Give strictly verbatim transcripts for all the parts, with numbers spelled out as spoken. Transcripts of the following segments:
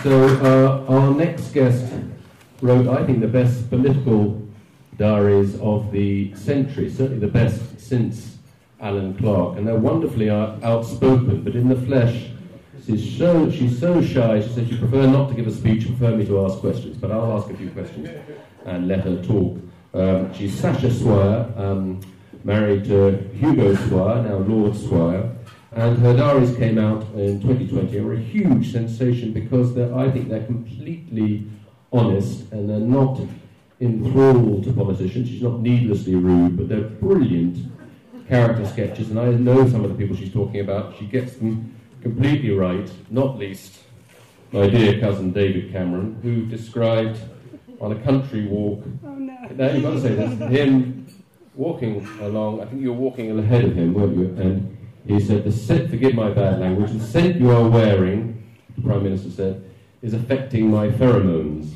So uh, our next guest wrote, I think, the best political diaries of the century, certainly the best since Alan Clark, and they're wonderfully out- outspoken, but in the flesh, she's so, she's so shy, she says she prefer not to give a speech, prefer me to ask questions, but I'll ask a few questions and let her talk. Um, she's Sacha Swire, um, married to Hugo Swire, now Lord Swire, and her diaries came out in twenty twenty and were a huge sensation because they're, I think they're completely honest and they're not enthralled to politicians. She's not needlessly rude, but they're brilliant character sketches, and I know some of the people she's talking about. She gets them completely right, not least my dear cousin David Cameron, who described on a country walk, oh, no. now you've got to say this, him walking along, I think you were walking ahead of him, weren't you? And he said, the scent, forgive my bad language, the scent you are wearing, the Prime Minister said, is affecting my pheromones.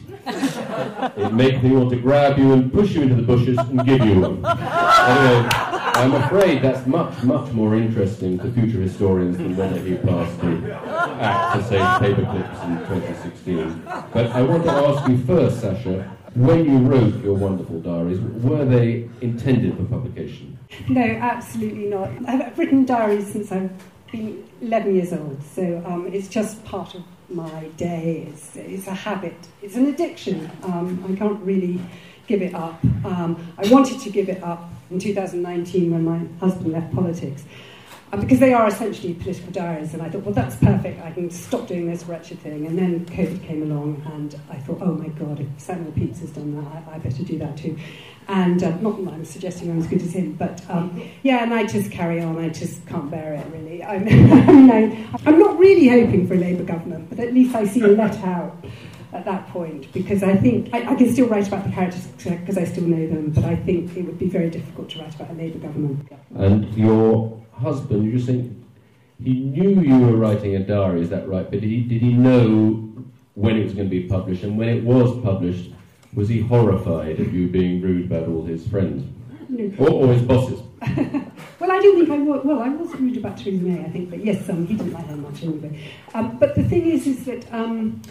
It makes me want to grab you and push you into the bushes and give you one. Anyway, I'm afraid that's much, much more interesting to future historians than whether he passed the Act to save paperclips in twenty sixteen. But I want to ask you first, Sacha, when you wrote your wonderful diaries, were they intended for publication? No, absolutely not. I've written diaries since I've been eleven years old, so um, it's just part of my day. It's, it's a habit. It's an addiction. Um, I can't really give it up. Um, I wanted to give it up in two thousand nineteen when my husband left politics, um, because they are essentially political diaries, and I thought, well, that's perfect. I can stop doing this wretched thing. And then COVID came along, and I thought, oh my God, if Samuel Pepys has done that, I, I better do that too. And uh, not that I'm suggesting I'm as good as him, but um, yeah, and I just carry on. I just can't bear it, really. I'm, you know, I'm not really hoping for a Labour government, but at least I see a let out at that point, because I think I, I can still write about the characters because I still know them, but I think it would be very difficult to write about a Labour government. And your husband, you just think he knew you were writing a diary, is that right? But did he, did he know when it was going to be published? And when it was published, was he horrified at you being rude about all his friends? No. Or, or his bosses? Well, I don't think I was. Well, I was rude about Theresa May, I think, but yes, um, he didn't like her much anyway. Um, but the thing is, is that um,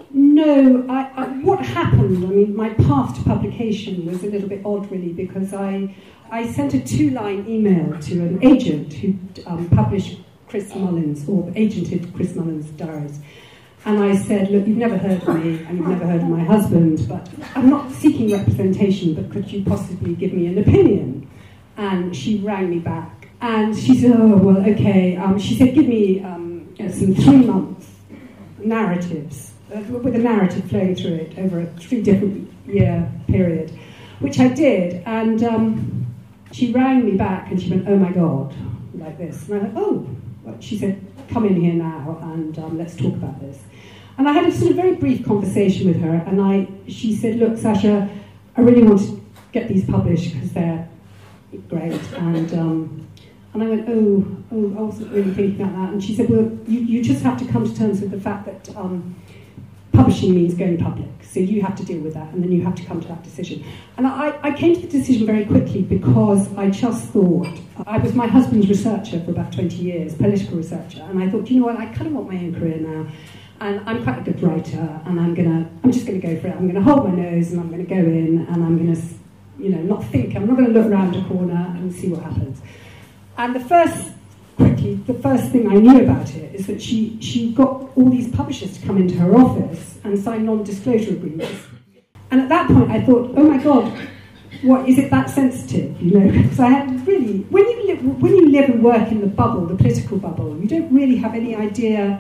no, I, I, what happened? I mean, my path to publication was a little bit odd, really, because I I sent a two-line email to an agent who um, published Chris Mullins or agented Chris Mullins' diaries. And I said, look, you've never heard of me, and you've never heard of my husband, but I'm not seeking representation, but could you possibly give me an opinion? And she rang me back, and she said, oh, well, okay. Um, she said, give me um, some three-month narratives, uh, with a narrative flowing through it over a three different year period, which I did. And um, she rang me back, and she went, oh, my God, like this. And I went, oh. Well, she said, come in here now, and um, let's talk about this. And I had a sort of very brief conversation with her, and I, she said, look, Sacha, I really want to get these published because they're great. And um, and I went, oh, oh, I wasn't really thinking about that. And she said, well, you, you just have to come to terms with the fact that um, publishing means going public. So you have to deal with that, and then you have to come to that decision. And I, I came to the decision very quickly because I just thought, I was my husband's researcher for about twenty years, political researcher, and I thought, you know what, I kind of want my own career now. And I'm quite a good writer, and I'm gonna, I'm just going to go for it. I'm going to hold my nose, and I'm going to go in, and I'm going to, you know, not think. I'm not going to look around a corner and see what happens. And the first, quickly, the first thing I knew about it is that she, she got all these publishers to come into her office and sign non-disclosure agreements. And at that point, I thought, oh my God, what is it that sensitive? You know, because I had really, when you live, when you live and work in the bubble, the political bubble, you don't really have any idea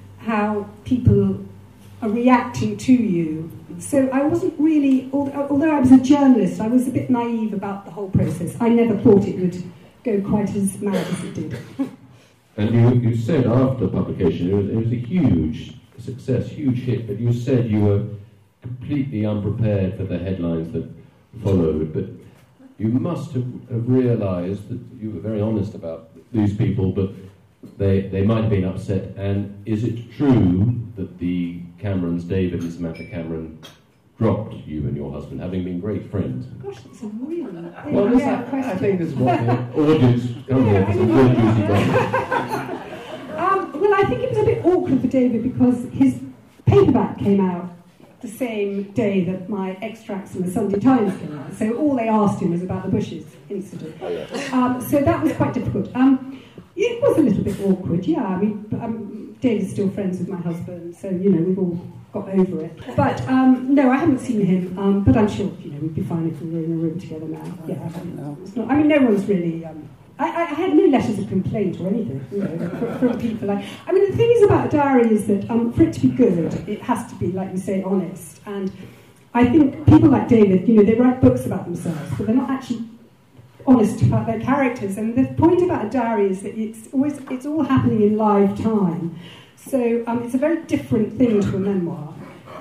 how people are reacting to you. So I wasn't really, although I was a journalist, I was a bit naive about the whole process. I never thought it would go quite as mad as it did. And you, you said after publication, it was, it was a huge success, huge hit, but you said you were completely unprepared for the headlines that followed. But you must have, have realised that you were very honest about these people, but They they might have been upset. And is it true that the Camerons, David and Samantha Cameron, dropped you and your husband, having been great friends? Gosh, that's a really well, big yeah, question. I think this is what the audience come here for, some good juicy questions. um, well, I think it was a bit awkward for David because his paperback came out the same day that my extracts in the Sunday Times came out. So all they asked him was about the Bushes incident. Um, so that was quite difficult. Um, it was a little bit awkward, yeah. I mean, um, David's still friends with my husband, so, you know, we've all got over it. But, um, no, I haven't seen him, um, but I'm sure, you know, we'd be fine if we were in a room together now. Yeah, um, it's not, I mean, no one's really... Um, I, I had no letters of complaint or anything, you know, from, from people. Like, I mean, the thing is about a diary is that um, for it to be good, it has to be, like you say, honest. And I think people like David, you know, they write books about themselves, but they're not actually honest about their characters. And the point about a diary is that it's always it's all happening in live time. So um, it's a very different thing to a memoir.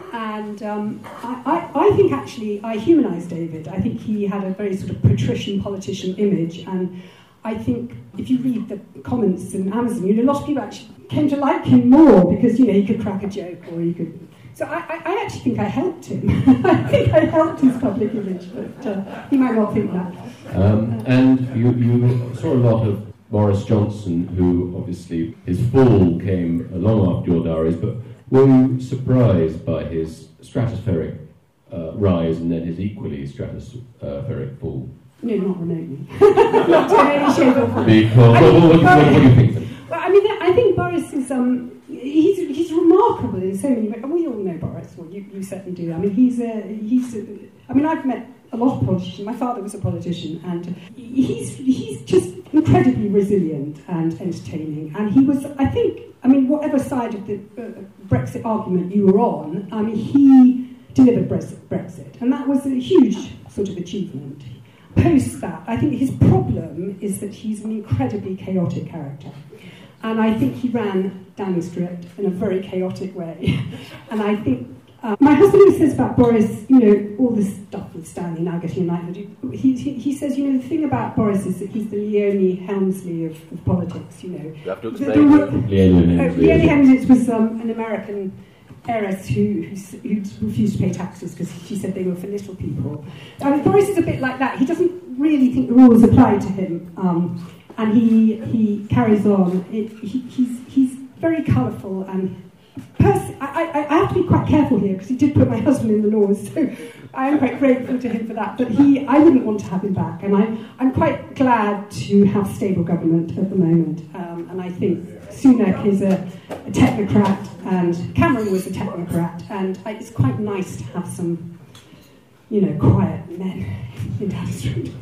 And um, I, I, I think actually I humanised David. I think he had a very sort of patrician politician image, and I think if you read the comments in Amazon, you know, a lot of people actually came to like him more because, you know, he could crack a joke or he could... So I, I, I actually think I helped him. I think I helped his public image, but uh, he might not think that. Um, and you, you saw a lot of Boris Johnson, who obviously his fall came long after your diaries, but were you surprised by his stratospheric uh, rise and then his equally stratospheric fall? No, not remotely. Not in any shape or form. Because, I mean, what, what, what, what do you think then? Well, I mean, I think Boris is, um, he's he's remarkable in so many ways. We all know Boris, well, you, you certainly do. I mean, he's a, he's a, I mean, I've met a lot of politicians. My father was a politician, and he's he's just incredibly resilient and entertaining. And he was, I think, I mean, whatever side of the uh, Brexit argument you were on, I mean, he delivered Brexit, and that was a huge sort of achievement. Post that, I think his problem is that he's an incredibly chaotic character. And I think he ran Downing Street in a very chaotic way. And I think, uh, my husband always says about Boris, you know, all this stuff with Stanley now getting a knighthood, he, he, he says, you know, the thing about Boris is that he's the Leonie Helmsley of, of politics, you know. You have to explain the, the, Leonie Helmsley. Uh, Leonie Helmsley was um, an American heiress who, who, who refused to pay taxes because she said they were for little people. I mean, Boris is a bit like that. He doesn't really think the rules apply to him, um, and he he carries on. It, he, he's he's very colourful, and pers- I, I, I have to be quite careful here because he did put my husband in the laws, so I am quite grateful to him for that. But he, I wouldn't want to have him back, and I, I'm quite glad to have stable government at the moment, um, and I think Sunak is a, a technocrat, and Cameron was a technocrat, and I, it's quite nice to have some, you know, quiet men in Downing Street.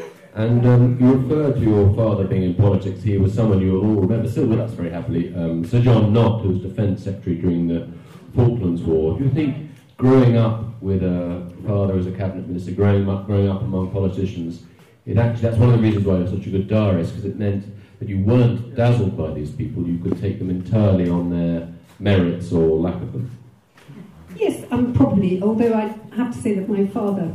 And um, you referred to your father being in politics. He was someone you will all remember, still with us very happily, um, Sir John Knott, who was Defence Secretary during the Falklands War. Do you think growing up with a father as a cabinet minister, growing up, growing up among politicians, it actually that's one of the reasons why you're such a good diarist, because it meant that you weren't dazzled by these people. You could take them entirely on their merits or lack of them. Yes, um, probably, although I have to say that my father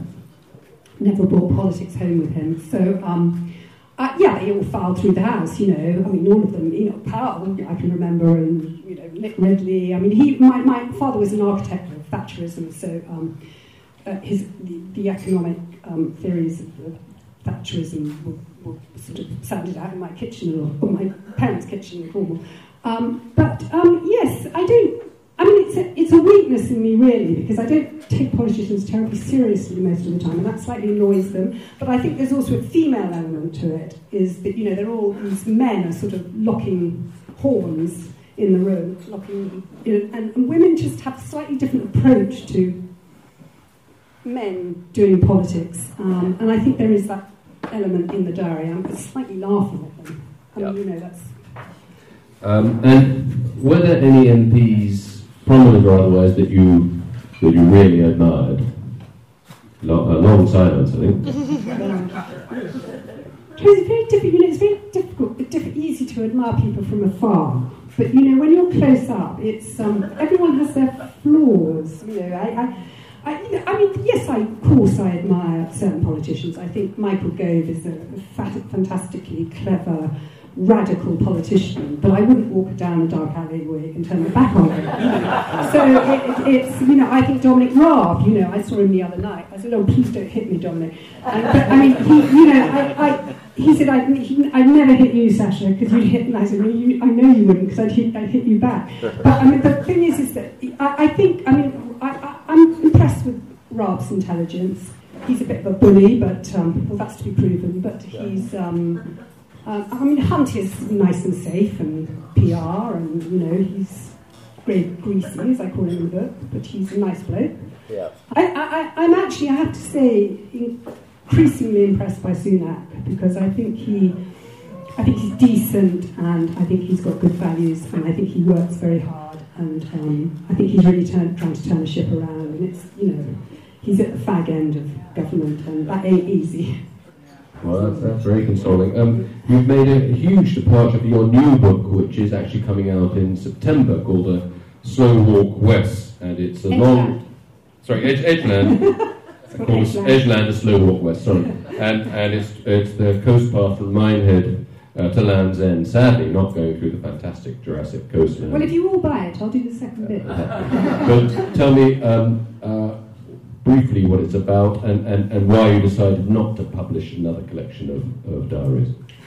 never brought politics home with him. So, um, uh, yeah, they all filed through the house, you know. I mean, all of them, you know, Powell, I can remember, and, you know, Nick Ridley. I mean, he, my, my father was an architect of Thatcherism, so um, uh, his, the, the economic um, theories of, of Thatcherism were, were sort of sounded out in my kitchen, or, or my parents' kitchen in Cornwall. Um, but, um, yes, I don't... I mean, it's a, it's a weakness in me, really, because I don't take politicians terribly seriously most of the time, and that slightly annoys them. But I think there's also a female element to it, is that, you know, they're all, these men are sort of locking horns in the room, locking, you know, and, and women just have a slightly different approach to men doing politics. Um, and I think there is that element in the diary. I'm slightly laughing at them. I mean, yep. You know, that's... Um, and were there any M Ps, prominent or otherwise, that you that you really admired? Long, a long silence, I think. It's very difficult. You know, it's very difficult. It's diff- easy to admire people from afar, but you know, when you're close up, it's um, everyone has their flaws. You know, I, I, I, I mean, yes, I, of course, I admire certain politicians. I think Michael Gove is a fantastically clever radical politician, but I wouldn't walk down a dark alleyway and turn my back on him. You know? So it, it, it's, you know, I think Dominic Raab, you know, I saw him the other night. I said, oh, please don't hit me, Dominic. And, but, I mean, he, you know, I, I, he said, I'd, he, I'd never hit you, Sasha, because you'd hit, and I said, well, you, I know you wouldn't, because I'd hit, I'd hit you back. But, I mean, the thing is, is that I, I think, I mean, I, I, I'm impressed with Raab's intelligence. He's a bit of a bully, but, um, well, that's to be proven, but he's... Um, Um, I mean, Hunt is nice and safe and P R, and, you know, he's great greasy, as I call him in the book, but he's a nice bloke. Yeah. I, I, I'm actually, I have to say, increasingly impressed by Sunak, because I think he, I think he's decent, and I think he's got good values, and I think he works very hard, and um, I think he's really turn, trying to turn the ship around, and it's, you know, he's at the fag end of government, and that ain't easy. Well, that's, that's very consoling. Um, you've made a huge departure for your new book, which is actually coming out in September, called A Slow Walk West, and it's a Edgeland. long... Sorry, Edge, Edgeland. It's called called Edgeland. Edgeland, A Slow Walk West, sorry. And, and it's, it's the coast path from Minehead uh, to Land's End, sadly not going through the fantastic Jurassic coastline. Well, if you all buy it, I'll do the second bit. But tell me... Um, uh, briefly what it's about, and, and, and why you decided not to publish another collection of, of diaries.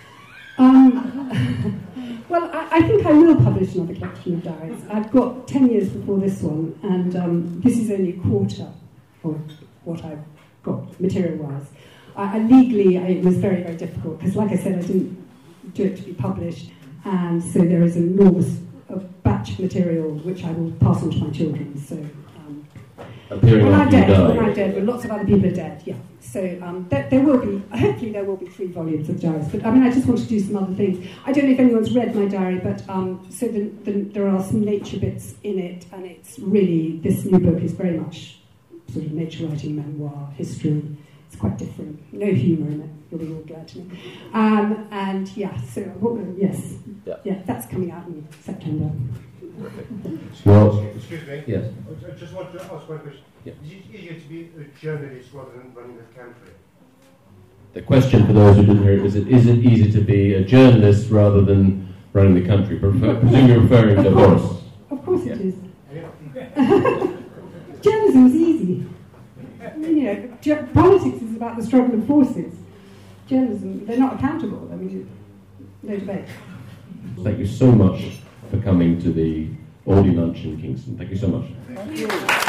Um, well, I, I think I will publish another collection of diaries. I've got ten years before this one, and um, this is only a quarter of what I've got material-wise. I, I legally, I, it was very, very difficult, because like I said, I didn't do it to be published, and so there is an enormous a batch of material which I will pass on to my children, so... Appearing when I'm after you dead, die. when I'm dead, when lots of other people are dead, yeah. So um, there, there will be, hopefully there will be three volumes of diaries. But I mean, I just want to do some other things. I don't know if anyone's read my diary, but um, so the, the, there are some nature bits in it, and it's really, this new book is very much sort of nature writing, memoir, history. It's quite different. No humour in it. You'll be all glad to know. Um, and yeah, so yes, yeah. yeah, that's coming out in September. Well, excuse me. Yes. I just want to ask one question. Yeah. Is it easier to be a journalist rather than running a country? The question for those who didn't hear it is: it is it easy to be a journalist rather than running the country? Prefer, presume you're referring to Boris. Of course it is. Yeah. Journalism is easy. You know, ge- politics is about the struggle of forces. Journalism, they're not accountable. I mean, no debate. Thank you so much for coming to the Aldi Lunch in Kingston. Thank you so much. Thank you.